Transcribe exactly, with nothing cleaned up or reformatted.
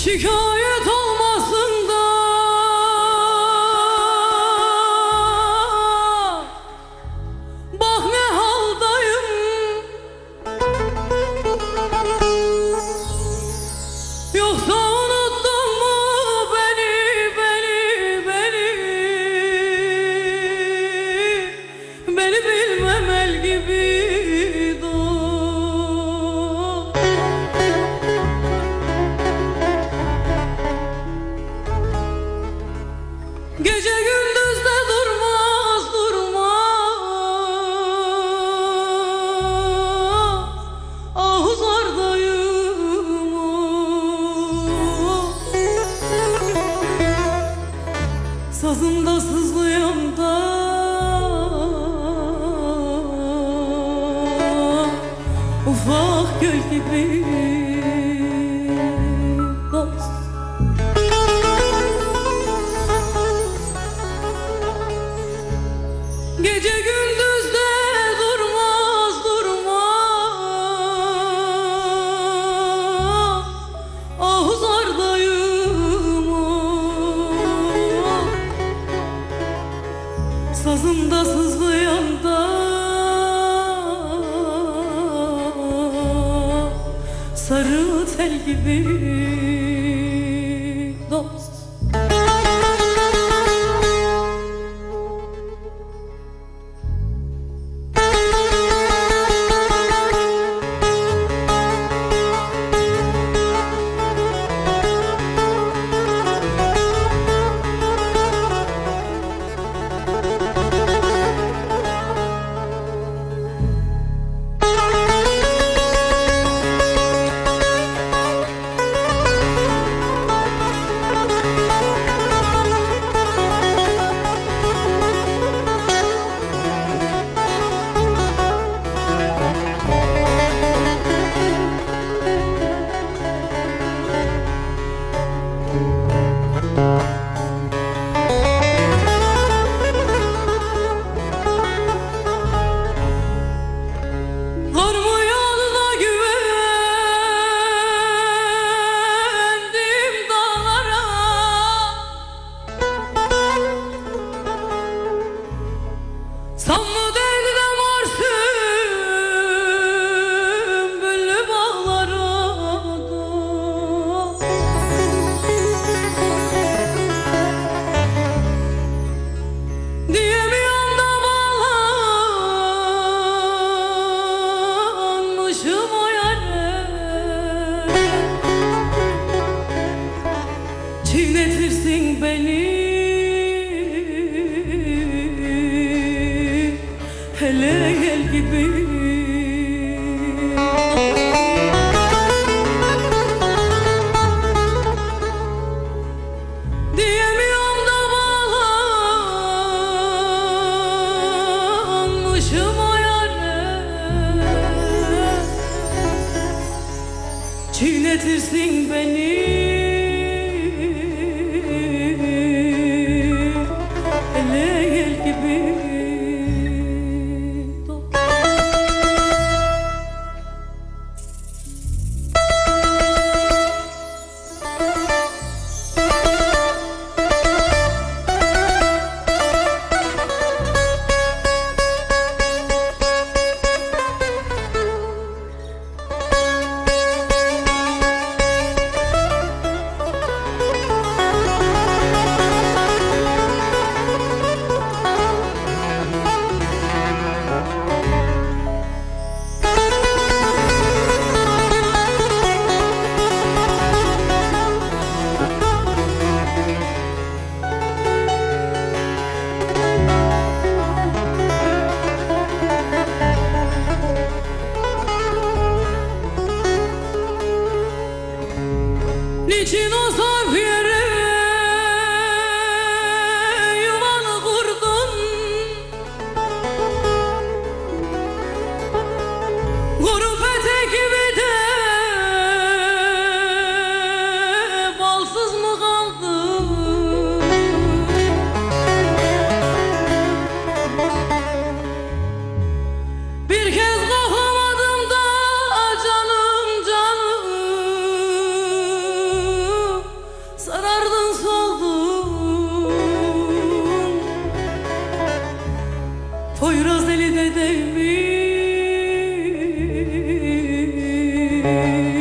Şikayet olmasın da bak ne haldayım. Yoksa unuttun mu beni, beni, beni, beni bilmemel gibi. Gece gündüz de durmaz durmaz ahuzardayım. Sazımda sızlayan da ufak göl gibi. Gece gündüz de durmaz durmaz ahuzardayım. Sazımda sızlayan da sarı tel gibi dost. Sanma devrim arsın büllü bağlara da. Diyemiyorum da bağlanmışım o yere. Çiğnetirsin beni, hele gel gibi. Diyemiyorum da bağlanmışım o yere. Çiğnetirsin beni, hele gel gibi. Niçin o saf yere yuvanı kurdun? Kurup etek gibi de balsız mı kaldın? Bir kez koklamadım da canım canım beni